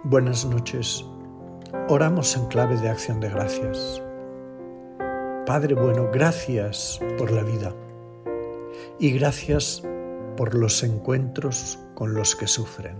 Buenas noches. Oramos en clave de acción de gracias. Padre bueno, gracias por la vida y gracias por los encuentros con los que sufren.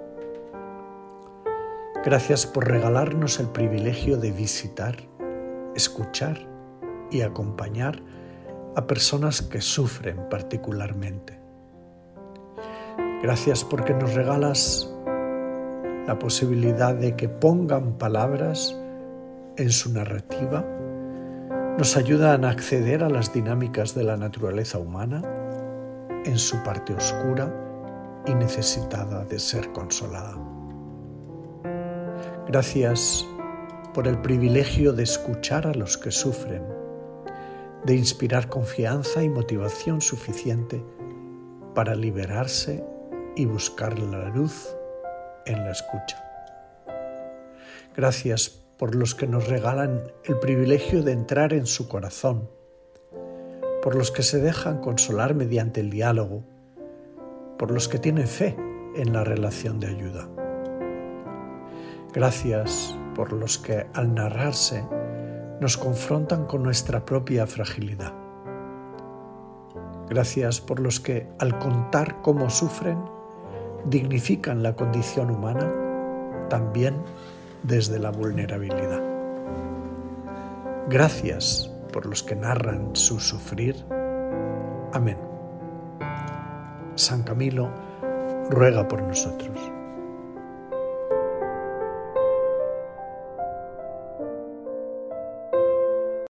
Gracias por regalarnos el privilegio de visitar, escuchar y acompañar a personas que sufren particularmente. Gracias porque nos regalas la posibilidad de que pongan palabras en su narrativa, nos ayudan a acceder a las dinámicas de la naturaleza humana en su parte oscura y necesitada de ser consolada. Gracias por el privilegio de escuchar a los que sufren, de inspirar confianza y motivación suficiente para liberarse y buscar la luz en la escucha. Gracias por los que nos regalan el privilegio de entrar en su corazón, por los que se dejan consolar mediante el diálogo, por los que tienen fe en la relación de ayuda. Gracias por los que al narrarse nos confrontan con nuestra propia fragilidad. Gracias por los que al contar cómo sufren dignifican la condición humana también desde la vulnerabilidad. Gracias por los que narran su sufrir. Amén. San Camilo ruega por nosotros.